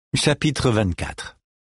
Chapitre 24.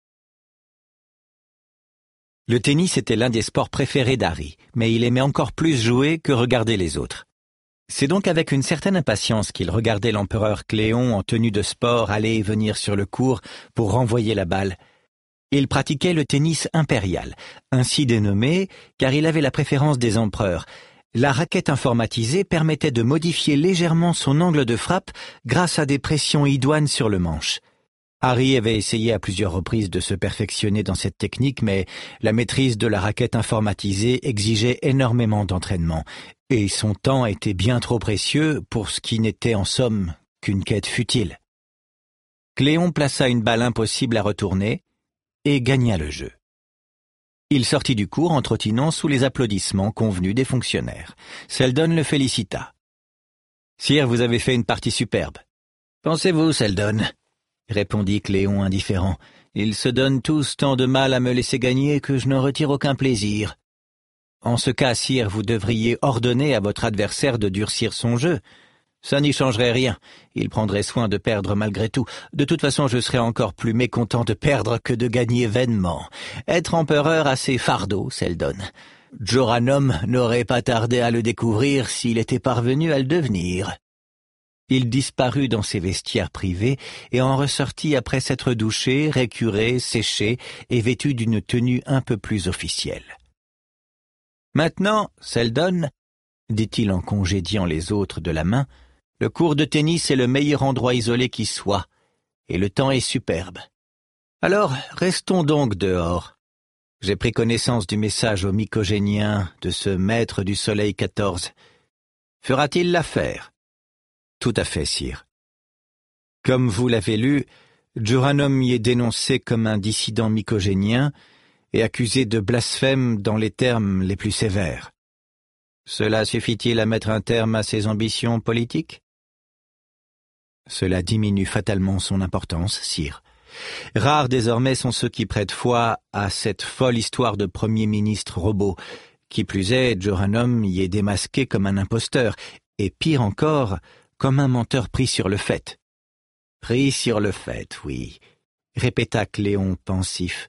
Le tennis était l'un des sports préférés d'Harry, mais il aimait encore plus jouer que regarder les autres. C'est donc avec une certaine impatience qu'il regardait l'empereur Cléon en tenue de sport aller et venir sur le court pour renvoyer la balle. Il pratiquait le tennis impérial, ainsi dénommé car il avait la préférence des empereurs. La raquette informatisée permettait de modifier légèrement son angle de frappe grâce à des pressions idoines sur le manche. Harry avait essayé à plusieurs reprises de se perfectionner dans cette technique, mais la maîtrise de la raquette informatisée exigeait énormément d'entraînement, et son temps était bien trop précieux pour ce qui n'était en somme qu'une quête futile. Cléon plaça une balle impossible à retourner et gagna le jeu. Il sortit du cours en trottinant sous les applaudissements convenus des fonctionnaires. Seldon le félicita. « Sire, vous avez fait une partie superbe. »« Pensez-vous, Seldon ?» répondit Cléon indifférent. « Ils se donnent tous tant de mal à me laisser gagner que je n'en retire aucun plaisir. En ce cas, sire, vous devriez ordonner à votre adversaire de durcir son jeu. Ça n'y changerait rien. Il prendrait soin de perdre malgré tout. De toute façon, je serais encore plus mécontent de perdre que de gagner vainement. Être empereur a ses fardeaux, Seldon. Joranom n'aurait pas tardé à le découvrir s'il était parvenu à le devenir. » Il disparut dans ses vestiaires privés et en ressortit après s'être douché, récuré, séché et vêtu d'une tenue un peu plus officielle. « Maintenant, Seldon, dit-il en congédiant les autres de la main, le court de tennis est le meilleur endroit isolé qui soit, et le temps est superbe. Alors, restons donc dehors. J'ai pris connaissance du message aux Mycogéniens de ce maître du soleil 14. Fera-t-il l'affaire ? Tout à fait, sire. Comme vous l'avez lu, Joranom y est dénoncé comme un dissident mycogénien et accusé de blasphème dans les termes les plus sévères. Cela suffit-il à mettre un terme à ses ambitions politiques ? Cela diminue fatalement son importance, sire. Rares désormais sont ceux qui prêtent foi à cette folle histoire de premier ministre robot. Qui plus est, Joranom y est démasqué comme un imposteur, et pire encore, comme un menteur pris sur le fait. « Pris sur le fait, oui, » répéta Cléon pensif.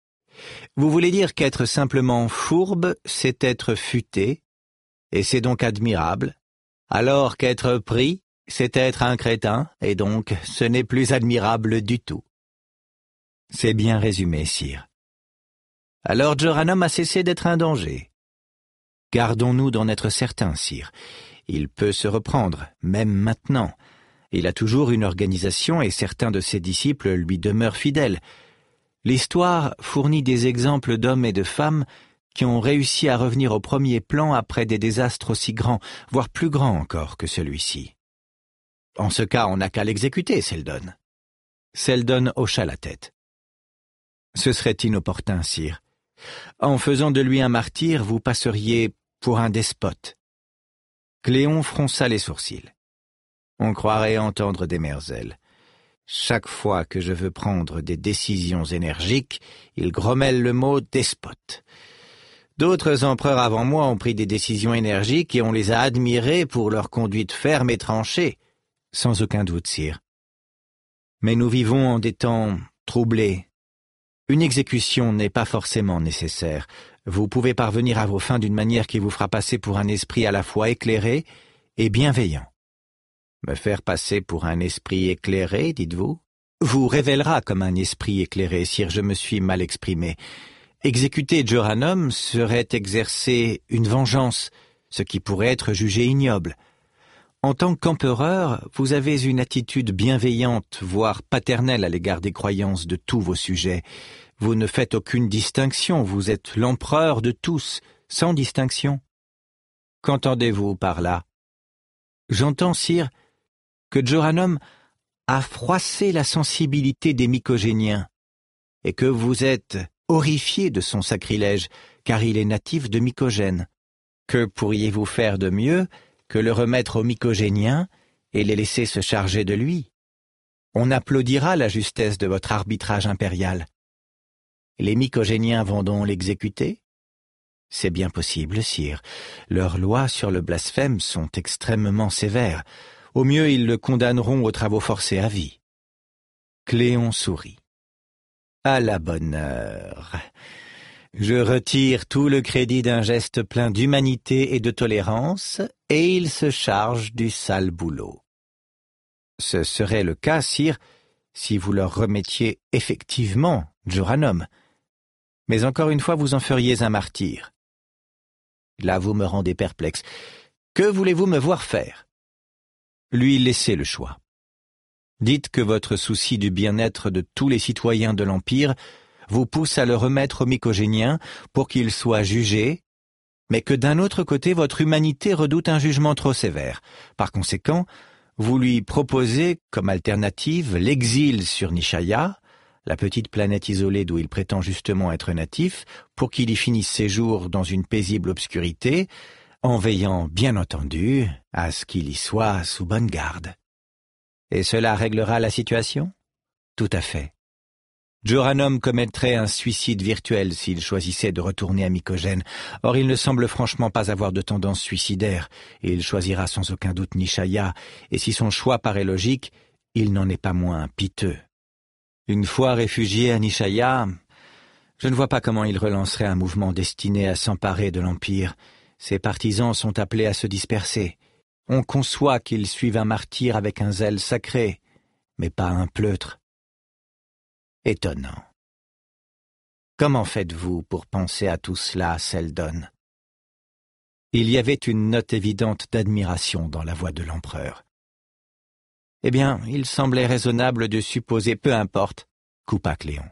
« Vous voulez dire qu'être simplement fourbe, c'est être futé, et c'est donc admirable, alors qu'être pris, c'est être un crétin, et donc ce n'est plus admirable du tout. » C'est bien résumé, sire. Alors Joranom a cessé d'être un danger. Gardons-nous d'en être certains, sire. Il peut se reprendre, même maintenant. Il a toujours une organisation et certains de ses disciples lui demeurent fidèles. L'histoire fournit des exemples d'hommes et de femmes qui ont réussi à revenir au premier plan après des désastres aussi grands, voire plus grands encore que celui-ci. En ce cas, on n'a qu'à l'exécuter, Seldon. Seldon hocha la tête. Ce serait inopportun, sire. En faisant de lui un martyr, vous passeriez pour un despote. Cléon fronça les sourcils. On croirait entendre des merzelles. Chaque fois que je veux prendre des décisions énergiques, il grommelle le mot despote. D'autres empereurs avant moi ont pris des décisions énergiques et on les a admirés pour leur conduite ferme et tranchée. Sans aucun doute, sire. Mais nous vivons en des temps troublés. Une exécution n'est pas forcément nécessaire. Vous pouvez parvenir à vos fins d'une manière qui vous fera passer pour un esprit à la fois éclairé et bienveillant. Me faire passer pour un esprit éclairé, dites-vous ? Vous révélera comme un esprit éclairé, sire, je me suis mal exprimé. Exécuter Joranom serait exercer une vengeance, ce qui pourrait être jugé ignoble. En tant qu'empereur, vous avez une attitude bienveillante, voire paternelle à l'égard des croyances de tous vos sujets. Vous ne faites aucune distinction, vous êtes l'empereur de tous, sans distinction. Qu'entendez-vous par là ? J'entends, sire, que Joranom a froissé la sensibilité des Mycogéniens, et que vous êtes horrifié de son sacrilège, car il est natif de Mycogène. Que pourriez-vous faire de mieux que le remettre aux Mycogéniens et les laisser se charger de lui ? On applaudira la justesse de votre arbitrage impérial. Les Mycogéniens vont donc l'exécuter ? C'est bien possible, sire. Leurs lois sur le blasphème sont extrêmement sévères. Au mieux, ils le condamneront aux travaux forcés à vie. Cléon sourit. À la bonne heure. Je retire tout le crédit d'un geste plein d'humanité et de tolérance, et il se charge du sale boulot. Ce serait le cas, sire, si vous leur remettiez effectivement Joranom. Mais encore une fois, vous en feriez un martyr. Là, vous me rendez perplexe. Que voulez-vous me voir faire? Lui laissez le choix. Dites que votre souci du bien-être de tous les citoyens de l'Empire vous pousse à le remettre aux Mycogéniens pour qu'il soit jugé, mais que d'un autre côté votre humanité redoute un jugement trop sévère. Par conséquent, vous lui proposez comme alternative l'exil sur Nishaya, la petite planète isolée d'où il prétend justement être natif, pour qu'il y finisse ses jours dans une paisible obscurité, en veillant bien entendu à ce qu'il y soit sous bonne garde. Et cela réglera la situation? Tout à fait. Joranom commettrait un suicide virtuel s'il choisissait de retourner à Mycogène. Or, il ne semble franchement pas avoir de tendance suicidaire, et il choisira sans aucun doute Nishaya, et si son choix paraît logique, il n'en est pas moins piteux. Une fois réfugié à Nishaya, je ne vois pas comment il relancerait un mouvement destiné à s'emparer de l'Empire. Ses partisans sont appelés à se disperser. On conçoit qu'ils suivent un martyr avec un zèle sacré, mais pas un pleutre. Étonnant. Comment faites-vous pour penser à tout cela, Seldon? Il y avait une note évidente d'admiration dans la voix de l'empereur. Eh bien, il semblait raisonnable de supposer, peu importe, coupa Cléon.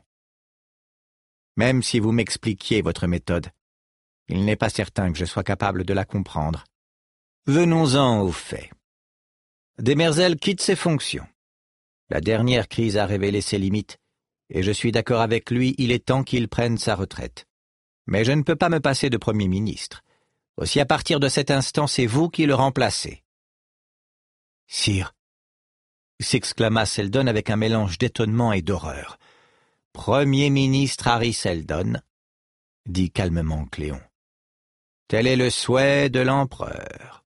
Même si vous m'expliquiez votre méthode, il n'est pas certain que je sois capable de la comprendre. Venons-en aux faits. Demerzel quitte ses fonctions. La dernière crise a révélé ses limites, et je suis d'accord avec lui, il est temps qu'il prenne sa retraite. Mais je ne peux pas me passer de Premier ministre. Aussi à partir de cet instant, c'est vous qui le remplacez. Sire, s'exclama Seldon avec un mélange d'étonnement et d'horreur. Premier ministre Harry Seldon, dit calmement Cléon. Tel est le souhait de l'empereur.